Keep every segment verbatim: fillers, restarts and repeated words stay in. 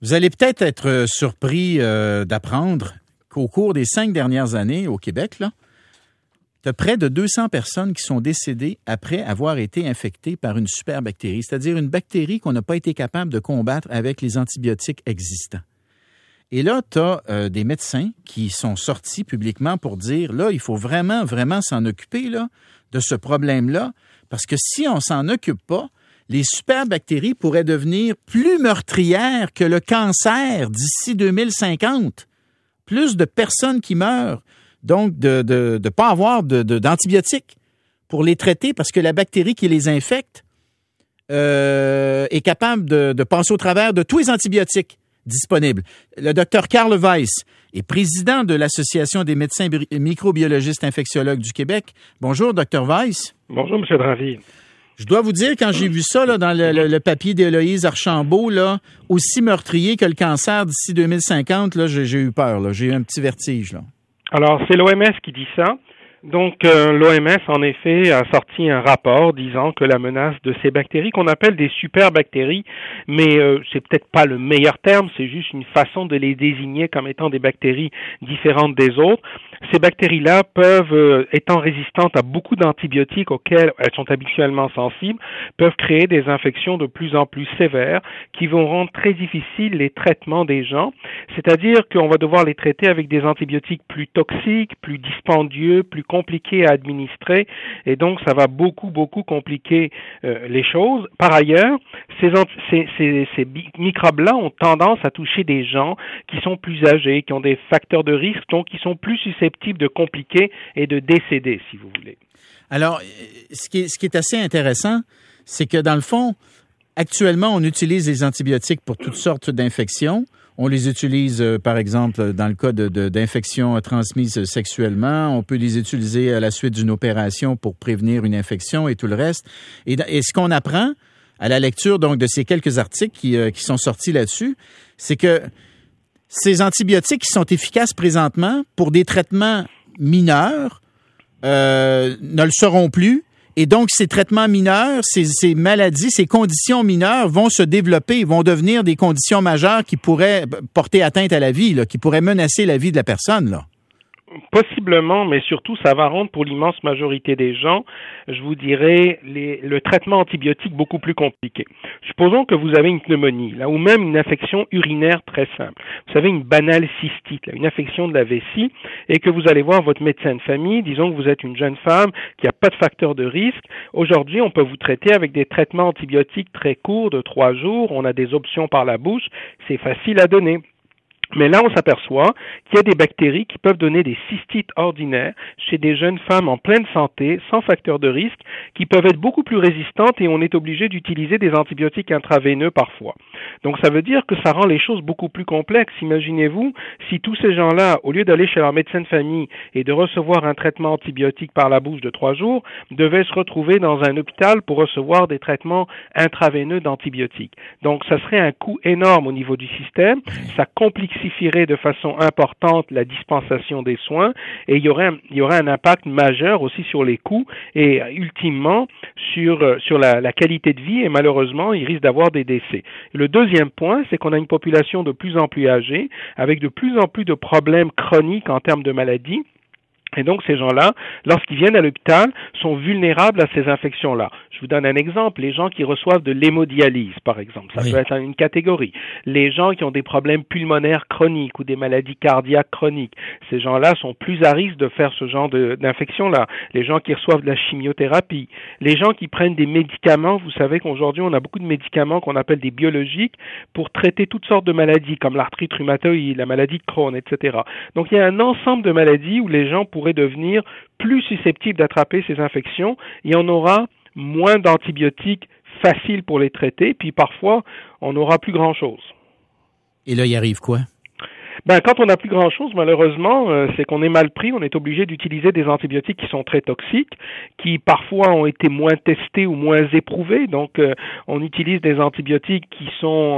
Vous allez peut-être être surpris euh, d'apprendre qu'au cours des cinq dernières années au Québec, là, il y a près de deux cents personnes qui sont décédées après avoir été infectées par une superbactérie, c'est-à-dire une bactérie qu'on n'a pas été capable de combattre avec les antibiotiques existants. Et là, tu as euh, des médecins qui sont sortis publiquement pour dire, là, il faut vraiment, vraiment s'en occuper là, de ce problème-là, parce que si on s'en occupe pas, les superbactéries pourraient devenir plus meurtrières que le cancer d'ici deux mille cinquante. Plus de personnes qui meurent, donc de de de pas avoir de, de d'antibiotiques pour les traiter parce que la bactérie qui les infecte euh, est capable de, de passer au travers de tous les antibiotiques disponibles. Le docteur Carl Weiss est président de l'Association des médecins microbiologistes infectiologues du Québec. Bonjour, docteur Weiss. Bonjour, M. Drainville. Je dois vous dire, quand j'ai vu ça là, dans le, le, le papier d'Héloïse Archambault, là, aussi meurtrier que le cancer d'ici deux mille cinquante, là, j'ai, j'ai eu peur. Là. J'ai eu un petit vertige. Là. Alors, c'est l'O M S qui dit ça. Donc, euh, l'O M S, en effet, a sorti un rapport disant que la menace de ces bactéries, qu'on appelle des superbactéries, mais euh, c'est peut-être pas le meilleur terme, c'est juste une façon de les désigner comme étant des bactéries différentes des autres. Ces bactéries-là peuvent, euh, étant résistantes à beaucoup d'antibiotiques auxquels elles sont habituellement sensibles, peuvent créer des infections de plus en plus sévères qui vont rendre très difficiles les traitements des gens. C'est-à-dire qu'on va devoir les traiter avec des antibiotiques plus toxiques, plus dispendieux, plus compliqué à administrer, et donc ça va beaucoup, beaucoup compliquer euh, les choses. Par ailleurs, ces, ces, ces, ces microbes-là ont tendance à toucher des gens qui sont plus âgés, qui ont des facteurs de risque, donc qui sont plus susceptibles de compliquer et de décéder, si vous voulez. Alors, ce qui est, ce qui est assez intéressant, c'est que dans le fond, actuellement, on utilise les antibiotiques pour toutes sortes d'infections. On les utilise, euh, par exemple, dans le cas de, de, d'infections transmises sexuellement. On peut les utiliser à la suite d'une opération pour prévenir une infection et tout le reste. Et, et ce qu'on apprend à la lecture donc de ces quelques articles qui, euh, qui sont sortis là-dessus, c'est que ces antibiotiques qui sont efficaces présentement pour des traitements mineurs euh, ne le seront plus. Et donc, ces traitements mineurs, ces, ces maladies, ces conditions mineures vont se développer, vont devenir des conditions majeures qui pourraient porter atteinte à la vie, là, qui pourraient menacer la vie de la personne, là. Possiblement, mais surtout, ça va rendre pour l'immense majorité des gens, je vous dirais, les, le traitement antibiotique beaucoup plus compliqué. Supposons que vous avez une pneumonie, là, ou même une infection urinaire très simple. Vous savez, une banale cystite, là, une infection de la vessie, et que vous allez voir votre médecin de famille, disons que vous êtes une jeune femme qui n'a pas de facteur de risque. Aujourd'hui, on peut vous traiter avec des traitements antibiotiques très courts de trois jours. On a des options par la bouche. C'est facile à donner. Mais là, on s'aperçoit qu'il y a des bactéries qui peuvent donner des cystites ordinaires chez des jeunes femmes en pleine santé, sans facteur de risque, qui peuvent être beaucoup plus résistantes et on est obligé d'utiliser des antibiotiques intraveineux parfois. Donc, ça veut dire que ça rend les choses beaucoup plus complexes. Imaginez-vous si tous ces gens-là, au lieu d'aller chez leur médecin de famille et de recevoir un traitement antibiotique par la bouche de trois jours, devaient se retrouver dans un hôpital pour recevoir des traitements intraveineux d'antibiotiques. Donc, ça serait un coût énorme au niveau du système. Ça complique de façon importante la dispensation des soins et il y aurait un, il y aurait un impact majeur aussi sur les coûts et ultimement sur sur la, la qualité de vie et malheureusement il risque d'avoir des décès. Le deuxième point, c'est qu'on a une population de plus en plus âgée avec de plus en plus de problèmes chroniques en termes de maladies. Et donc, ces gens-là, lorsqu'ils viennent à l'hôpital, sont vulnérables à ces infections-là. Je vous donne un exemple. Les gens qui reçoivent de l'hémodialyse, par exemple, ça oui. peut être une catégorie. Les gens qui ont des problèmes pulmonaires chroniques ou des maladies cardiaques chroniques, ces gens-là sont plus à risque de faire ce genre de, d'infection-là. Les gens qui reçoivent de la chimiothérapie, les gens qui prennent des médicaments, vous savez qu'aujourd'hui, on a beaucoup de médicaments qu'on appelle des biologiques pour traiter toutes sortes de maladies, comme l'arthrite rhumatoïde, la maladie de Crohn, et cetera. Donc, il y a un ensemble de maladies où les gens pourraient devenir plus susceptibles d'attraper ces infections et on aura moins d'antibiotiques faciles pour les traiter, puis parfois, on n'aura plus grand-chose. Et là, il arrive quoi? Ben, quand on n'a plus grand-chose, malheureusement, euh, c'est qu'on est mal pris. On est obligé d'utiliser des antibiotiques qui sont très toxiques, qui parfois ont été moins testés ou moins éprouvés. Donc, euh, on utilise des antibiotiques qui sont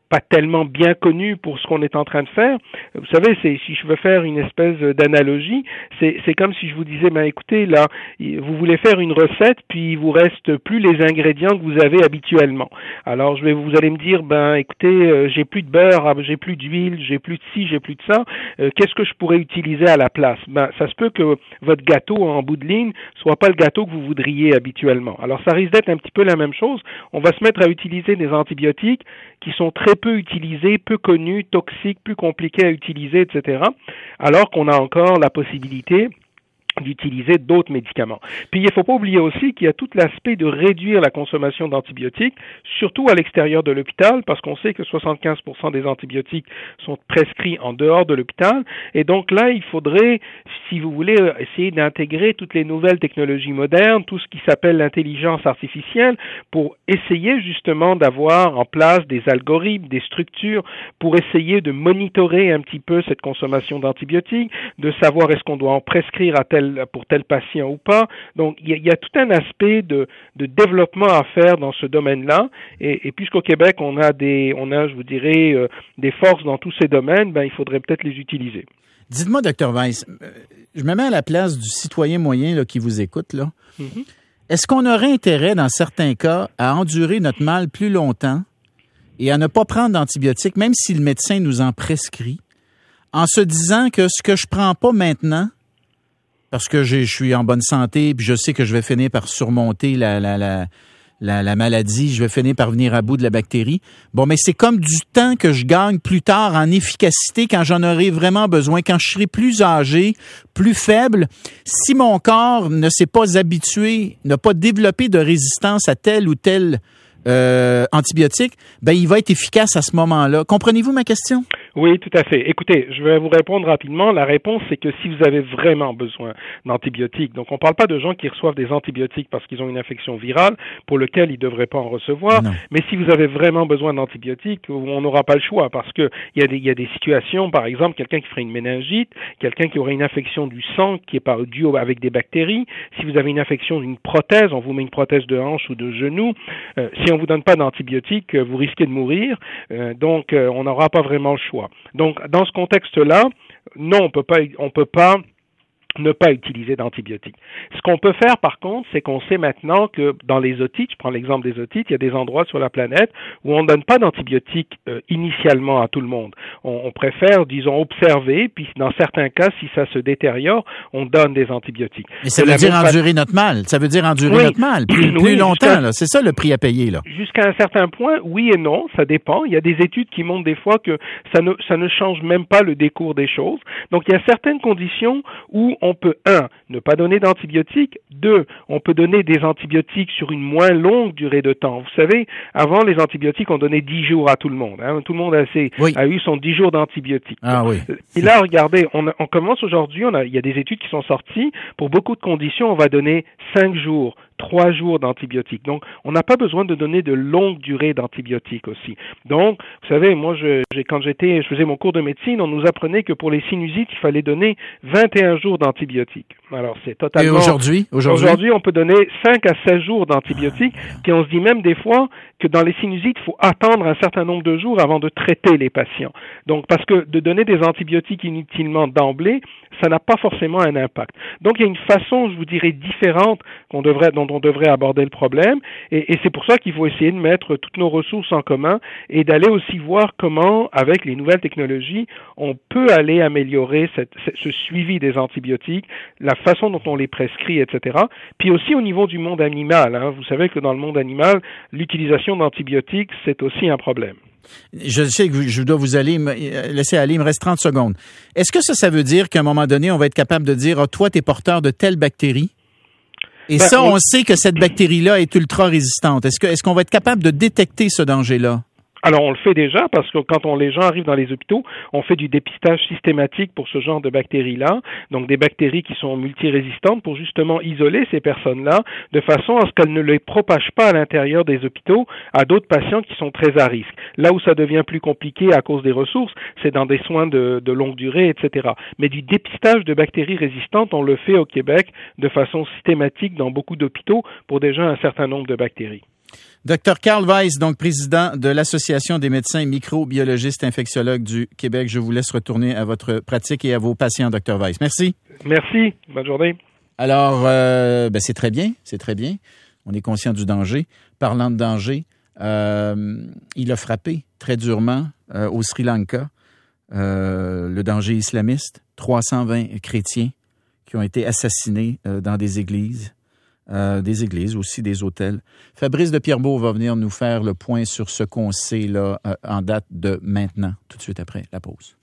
pas tellement bien connu pour ce qu'on est en train de faire. Vous savez, c'est, si je veux faire une espèce d'analogie, c'est, c'est comme si je vous disais, ben écoutez, là, vous voulez faire une recette, puis il vous reste plus les ingrédients que vous avez habituellement. Alors, je vais, vous allez me dire, ben écoutez, euh, j'ai plus de beurre, j'ai plus d'huile, j'ai plus de ci, j'ai plus de ça. Euh, qu'est-ce que je pourrais utiliser à la place? Ben, ça se peut que votre gâteau en bout de ligne soit pas le gâteau que vous voudriez habituellement. Alors, ça risque d'être un petit peu la même chose. On va se mettre à utiliser des antibiotiques qui sont très peu utilisés, peu connus, toxiques, plus compliqués à utiliser, et cetera, alors qu'on a encore la possibilité d'utiliser d'autres médicaments. Puis il ne faut pas oublier aussi qu'il y a tout l'aspect de réduire la consommation d'antibiotiques, surtout à l'extérieur de l'hôpital, parce qu'on sait que soixante-quinze pour cent des antibiotiques sont prescrits en dehors de l'hôpital, et donc là, il faudrait, si vous voulez, essayer d'intégrer toutes les nouvelles technologies modernes, tout ce qui s'appelle l'intelligence artificielle, pour essayer justement d'avoir en place des algorithmes, des structures, pour essayer de monitorer un petit peu cette consommation d'antibiotiques, de savoir est-ce qu'on doit en prescrire à tel pour tel patient ou pas. Donc, il y a, il y a tout un aspect de, de développement à faire dans ce domaine-là. Et, et puisqu'au Québec, on a des, on a, je vous dirais, euh, des forces dans tous ces domaines, ben, il faudrait peut-être les utiliser. Dites-moi, docteur Weiss, je me mets à la place du citoyen moyen là, qui vous écoute, là. Mm-hmm. Est-ce qu'on aurait intérêt, dans certains cas, à endurer notre mal plus longtemps et à ne pas prendre d'antibiotiques, même si le médecin nous en prescrit, en se disant que ce que je prends pas maintenant, parce que j'ai, je suis en bonne santé, puis je sais que je vais finir par surmonter la, la, la, la, la maladie, je vais finir par venir à bout de la bactérie. Bon, mais c'est comme du temps que je gagne plus tard en efficacité quand j'en aurai vraiment besoin, quand je serai plus âgé, plus faible. Si mon corps ne s'est pas habitué, n'a pas développé de résistance à tel ou tel euh, antibiotique, ben il va être efficace à ce moment-là. Comprenez-vous ma question? Oui, tout à fait. Écoutez, je vais vous répondre rapidement. La réponse, c'est que si vous avez vraiment besoin d'antibiotiques, donc on ne parle pas de gens qui reçoivent des antibiotiques parce qu'ils ont une infection virale pour lequel ils ne devraient pas en recevoir, non. Mais si vous avez vraiment besoin d'antibiotiques, on n'aura pas le choix parce que il y a des, il y a des situations, par exemple, quelqu'un qui ferait une méningite, quelqu'un qui aurait une infection du sang qui est par due avec des bactéries, si vous avez une infection d'une prothèse, on vous met une prothèse de hanche ou de genou, euh, si on vous donne pas d'antibiotiques, vous risquez de mourir, euh, donc euh, on n'aura pas vraiment le choix. Donc, dans ce contexte-là, non, on peut pas, on peut pas ne pas utiliser d'antibiotiques. Ce qu'on peut faire, par contre, c'est qu'on sait maintenant que dans les otites, je prends l'exemple des otites, il y a des endroits sur la planète où on ne donne pas d'antibiotiques euh, initialement à tout le monde. On, on préfère, disons, observer, puis dans certains cas, si ça se détériore, on donne des antibiotiques. Mais ça veut dire endurer notre mal. Ça veut dire endurer oui. notre mal plus, plus oui, longtemps. Là. C'est ça le prix à payer. Là. Jusqu'à un certain point, oui et non, ça dépend. Il y a des études qui montrent des fois que ça ne, ça ne change même pas le décours des choses. Donc, il y a certaines conditions où on peut, un, ne pas donner d'antibiotiques, deux, on peut donner des antibiotiques sur une moins longue durée de temps. Vous savez, avant, les antibiotiques, on donnait dix jours à tout le monde. Hein. Tout le monde a, assez, oui. a eu son dix jours d'antibiotiques. Ah oui. Et là, regardez, on, on commence aujourd'hui, on a, il y a des études qui sont sorties. Pour beaucoup de conditions, on va donner cinq jours. Trois jours d'antibiotiques. Donc, on n'a pas besoin de donner de longues durées d'antibiotiques aussi. Donc, vous savez, moi, je, j'ai, quand j'étais, je faisais mon cours de médecine, on nous apprenait que pour les sinusites, il fallait donner vingt et un jours d'antibiotiques. Alors, c'est totalement... Et aujourd'hui? Aujourd'hui, aujourd'hui on peut donner cinq à seize jours d'antibiotiques, puis on se dit même des fois que dans les sinusites, il faut attendre un certain nombre de jours avant de traiter les patients. Donc, parce que de donner des antibiotiques inutilement d'emblée, ça n'a pas forcément un impact. Donc, il y a une façon, je vous dirais, différente qu'on devrait, dont on devrait aborder le problème, et, et c'est pour ça qu'il faut essayer de mettre toutes nos ressources en commun et d'aller aussi voir comment, avec les nouvelles technologies, on peut aller améliorer cette, ce suivi des antibiotiques, la façon dont on les prescrit, et cetera. Puis aussi au niveau du monde animal, hein, vous savez que dans le monde animal, l'utilisation d'antibiotiques, c'est aussi un problème. Je sais que je dois vous aller me laisser aller, il me reste trente secondes. Est-ce que ça, ça veut dire qu'à un moment donné, on va être capable de dire, ah, toi, t'es porteur de telle bactérie? Et ben, ça, on, on sait que cette bactérie-là est ultra résistante. Est-ce que, est-ce qu'on va être capable de détecter ce danger-là? Alors, on le fait déjà parce que quand on, les gens arrivent dans les hôpitaux, on fait du dépistage systématique pour ce genre de bactéries-là, donc des bactéries qui sont multirésistantes pour justement isoler ces personnes-là de façon à ce qu'elles ne les propagent pas à l'intérieur des hôpitaux à d'autres patients qui sont très à risque. Là où ça devient plus compliqué à cause des ressources, c'est dans des soins de, de longue durée, et cetera. Mais du dépistage de bactéries résistantes, on le fait au Québec de façon systématique dans beaucoup d'hôpitaux pour déjà un certain nombre de bactéries. Docteur Carl Weiss, donc président de l'Association des médecins microbiologistes infectiologues du Québec. Je vous laisse retourner à votre pratique et à vos patients, Docteur Weiss. Merci. Merci. Bonne journée. Alors, euh, ben c'est très bien, c'est très bien. On est conscient du danger. Parlant de danger, euh, il a frappé très durement euh, au Sri Lanka euh, le danger islamiste. trois cent vingt chrétiens qui ont été assassinés euh, dans des églises. Euh, des églises, aussi des hôtels. Fabrice de Pierrebourg va venir nous faire le point sur ce qu'on sait là, euh, en date de maintenant, tout de suite après la pause.